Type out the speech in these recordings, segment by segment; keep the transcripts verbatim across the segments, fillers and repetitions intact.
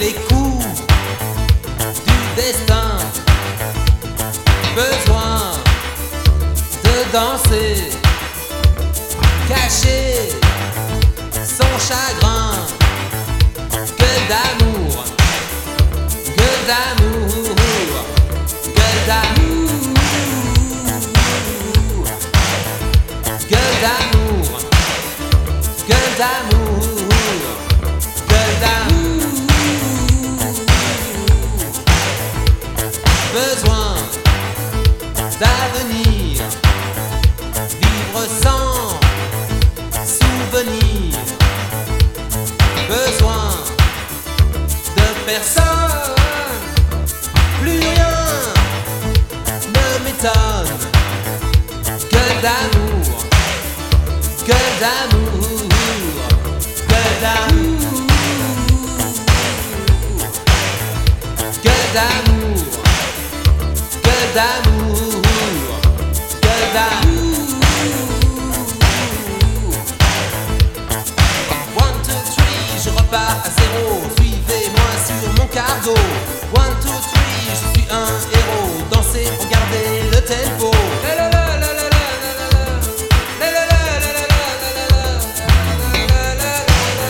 les coups du destin. Besoin de danser, cacher son chagrin. Gueule d'amour, gueule d'amour, gueule d'amour, gueule d'amour, gueule d'amour, gueule d'amour. Besoin d'avenir, vivre sans souvenir. Besoin de personne, plus rien ne m'étonne. Gueule d'amour, gueule d'amour, gueule d'amour, gueule d'amour, gueule d'amour, gueule d'amour. One, two, three, je repars à zéro. Suivez-moi sur mon cargo. One, two, three, je suis un héros. Dansez, regardez le tempo. La la la la la la la la. La la la la la la la la. La la la la la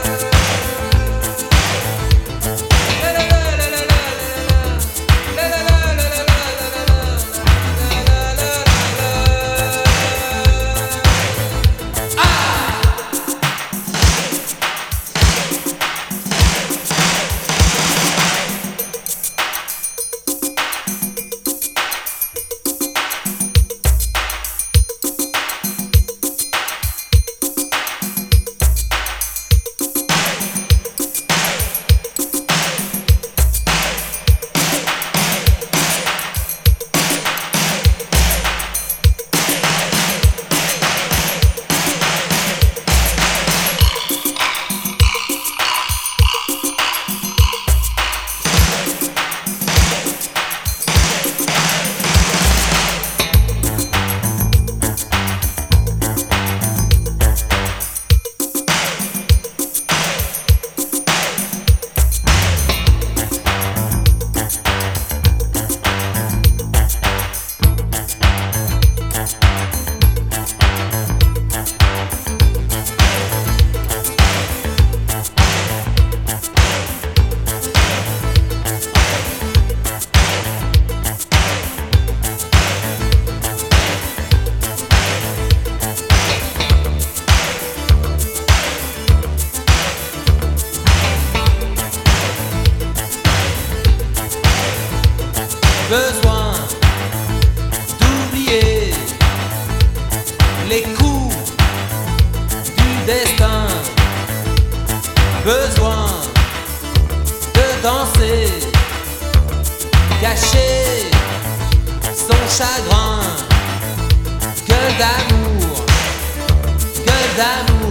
la. La la la la la la. La la la la la la la. Besoin d'oublier les coups du destin. Besoin de danser, cacher son chagrin. Gueule d'amour, gueule d'amour.